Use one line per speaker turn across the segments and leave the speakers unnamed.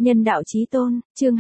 Nhân đạo chí tôn, chương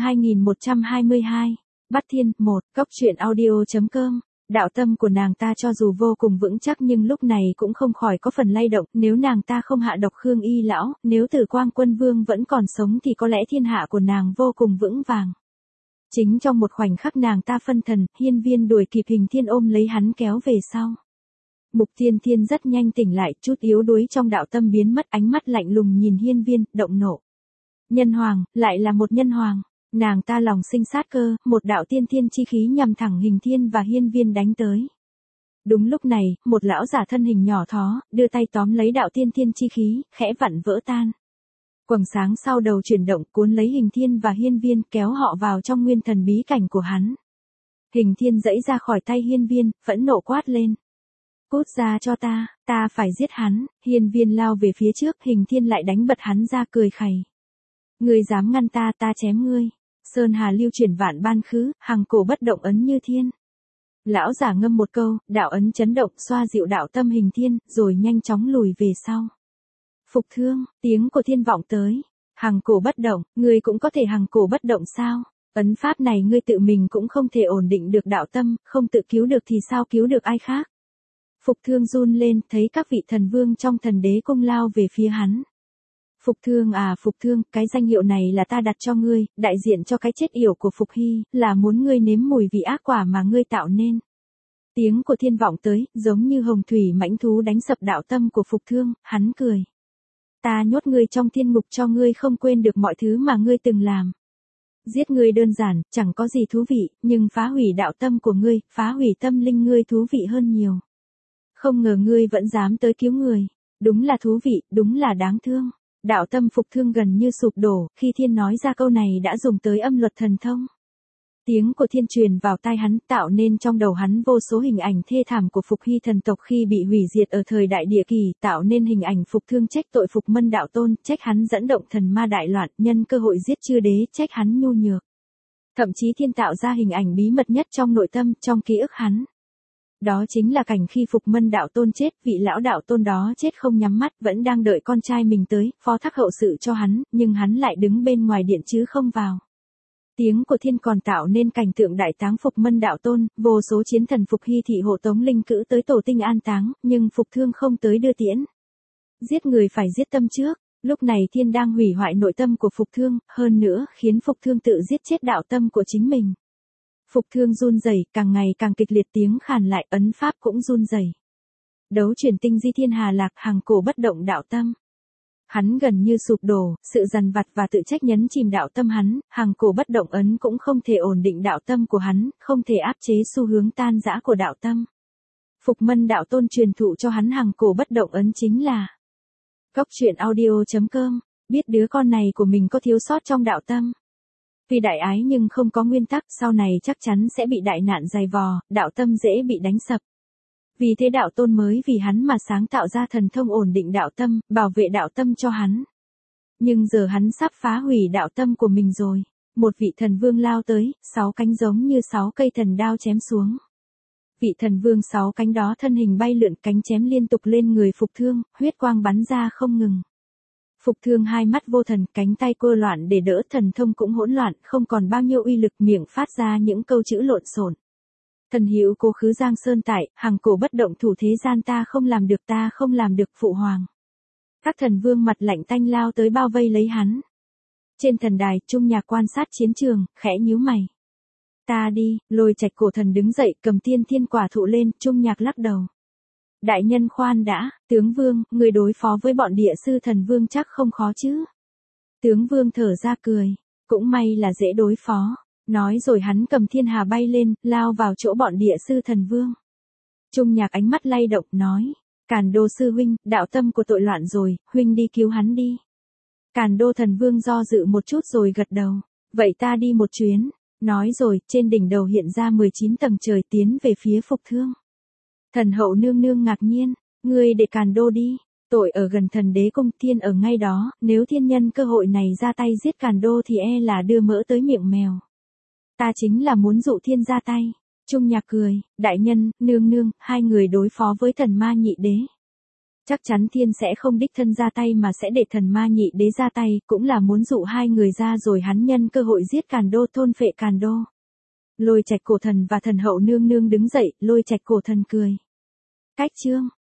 2122. Bắt thiên, 1, Cóc truyện audio.com. Đạo tâm của nàng ta cho dù vô cùng vững chắc nhưng lúc này cũng không khỏi có phần lay động, nếu nàng ta không hạ độc Khương Y lão, nếu Tử Quang Quân Vương vẫn còn sống thì có lẽ thiên hạ của nàng vô cùng vững vàng. Chính trong một khoảnh khắc nàng ta phân thần, Hiên Viên đuổi kịp Hình Thiên ôm lấy hắn kéo về sau. Mục Thiên Thiên rất nhanh tỉnh lại, chút yếu đuối trong đạo tâm biến mất, ánh mắt lạnh lùng nhìn Hiên Viên, động nộ. Nhân hoàng, lại là một nhân hoàng. Nàng ta lòng sinh sát cơ, một đạo tiên thiên chi khí nhằm thẳng Hình Thiên và Hiên Viên đánh tới. Đúng lúc này, một lão giả thân hình nhỏ thó, đưa tay tóm lấy đạo tiên thiên chi khí, khẽ vặn vỡ tan. Quầng sáng sau đầu chuyển động cuốn lấy Hình Thiên và Hiên Viên kéo họ vào trong nguyên thần bí cảnh của hắn. Hình Thiên giãy ra khỏi tay Hiên Viên, phẫn nộ quát lên. Cút ra cho ta phải giết hắn. Hiên Viên lao về phía trước, Hình Thiên lại đánh bật hắn ra cười khẩy. Ngươi dám ngăn ta chém ngươi. Sơn Hà lưu chuyển vạn ban khứ, hằng cổ bất động ấn như thiên. Lão giả ngâm một câu, đạo ấn chấn động xoa dịu đạo tâm Hình Thiên, rồi nhanh chóng lùi về sau. Phục thương, tiếng của thiên vọng tới. Hằng cổ bất động, ngươi cũng có thể hằng cổ bất động sao? Ấn pháp này ngươi tự mình cũng không thể ổn định được đạo tâm, không tự cứu được thì sao cứu được ai khác? Phục thương run lên, thấy các vị thần vương trong thần đế cung lao về phía hắn. Phục thương à Phục thương, cái danh hiệu này là ta đặt cho ngươi, đại diện cho cái chết yểu của Phục Hy, là muốn ngươi nếm mùi vị ác quả mà ngươi tạo nên. Tiếng của thiên vọng tới, giống như hồng thủy mãnh thú đánh sập đạo tâm của Phục thương, hắn cười. Ta nhốt ngươi trong thiên ngục cho ngươi không quên được mọi thứ mà ngươi từng làm. Giết ngươi đơn giản, chẳng có gì thú vị, nhưng phá hủy đạo tâm của ngươi, phá hủy tâm linh ngươi thú vị hơn nhiều. Không ngờ ngươi vẫn dám tới cứu người. Đúng là thú vị, đúng là đáng thương. Đạo tâm Phục thương gần như sụp đổ, khi thiên nói ra câu này đã dùng tới âm luật thần thông. Tiếng của thiên truyền vào tai hắn, tạo nên trong đầu hắn vô số hình ảnh thê thảm của Phục Hy thần tộc khi bị hủy diệt ở thời đại địa kỳ, tạo nên hình ảnh Phục thương trách tội Phục Mân đạo tôn, trách hắn dẫn động thần ma đại loạn, nhân cơ hội giết chư đế, trách hắn nhu nhược. Thậm chí thiên tạo ra hình ảnh bí mật nhất trong nội tâm, trong ký ức hắn. Đó chính là cảnh khi Phục Mân đạo tôn chết, vị lão đạo tôn đó chết không nhắm mắt, vẫn đang đợi con trai mình tới, phó thác hậu sự cho hắn, nhưng hắn lại đứng bên ngoài điện chứ không vào. Tiếng của thiên còn tạo nên cảnh tượng đại táng Phục Mân đạo tôn, vô số chiến thần Phục Hy thị hộ tống linh cữu tới tổ tinh an táng, nhưng Phục thương không tới đưa tiễn. Giết người phải giết tâm trước, lúc này thiên đang hủy hoại nội tâm của Phục thương, hơn nữa khiến Phục thương tự giết chết đạo tâm của chính mình. Phục thương run rẩy, càng ngày càng kịch liệt, tiếng khàn lại, ấn pháp cũng run rẩy. Đấu chuyển tinh di thiên hà lạc, hằng cổ bất động đạo tâm. Hắn gần như sụp đổ, sự dằn vặt và tự trách nhấn chìm đạo tâm hắn, hằng cổ bất động ấn cũng không thể ổn định đạo tâm của hắn, không thể áp chế xu hướng tan rã của đạo tâm. Phục Mân đạo tôn truyền thụ cho hắn hằng cổ bất động ấn chính là Cóc truyện audio.com, biết đứa con này của mình có thiếu sót trong đạo tâm. Vì đại ái nhưng không có nguyên tắc, sau này chắc chắn sẽ bị đại nạn dày vò, đạo tâm dễ bị đánh sập. Vì thế đạo tôn mới vì hắn mà sáng tạo ra thần thông ổn định đạo tâm, bảo vệ đạo tâm cho hắn. Nhưng giờ hắn sắp phá hủy đạo tâm của mình rồi. Một vị thần vương lao tới, 6 cánh giống như 6 cây thần đao chém xuống. Vị thần vương 6 cánh đó thân hình bay lượn, cánh chém liên tục lên người Phục thương, huyết quang bắn ra không ngừng. Phục thương hai mắt vô thần, cánh tay cô loạn để đỡ, thần thông cũng hỗn loạn, không còn bao nhiêu uy lực, miệng phát ra những câu chữ lộn xộn. Thần hữu cố khứ giang sơn tại, hằng cổ bất động thủ thế gian ta không làm được phụ hoàng. Các thần vương mặt lạnh tanh lao tới bao vây lấy hắn. Trên thần đài, Trung Nhạc quan sát chiến trường, khẽ nhíu mày. Ta đi, Lôi Trạch cổ thần đứng dậy, cầm tiên thiên quả thụ lên, Trung Nhạc lắc đầu. Đại nhân khoan đã, tướng vương, người đối phó với bọn địa sư thần vương chắc không khó chứ. Tướng vương thở ra cười, cũng may là dễ đối phó. Nói rồi hắn cầm thiên hà bay lên, lao vào chỗ bọn địa sư thần vương. Trung Nhạc ánh mắt lay động, nói. Càn Đô sư huynh, đạo tâm của tội loạn rồi, huynh đi cứu hắn đi. Càn Đô thần vương do dự một chút rồi gật đầu. Vậy ta đi một chuyến. Nói rồi, trên đỉnh đầu hiện ra 19 tầng trời tiến về phía Phục thương. Thần hậu nương nương ngạc nhiên, ngươi để Càn Đô đi, tội ở gần thần đế cung, thiên ở ngay đó, nếu thiên nhân cơ hội này ra tay giết Càn Đô thì e là đưa mỡ tới miệng mèo. Ta chính là muốn dụ thiên ra tay. Trung Nhạc cười, đại nhân, nương nương, hai người đối phó với thần ma nhị đế. Chắc chắn thiên sẽ không đích thân ra tay mà sẽ để thần ma nhị đế ra tay, cũng là muốn dụ hai người ra rồi hắn nhân cơ hội giết Càn Đô, thôn phệ Càn Đô. Lôi Trạch Cổ Thần và Thần Hậu nương nương đứng dậy, Lôi Trạch Cổ Thần cười. Cách chương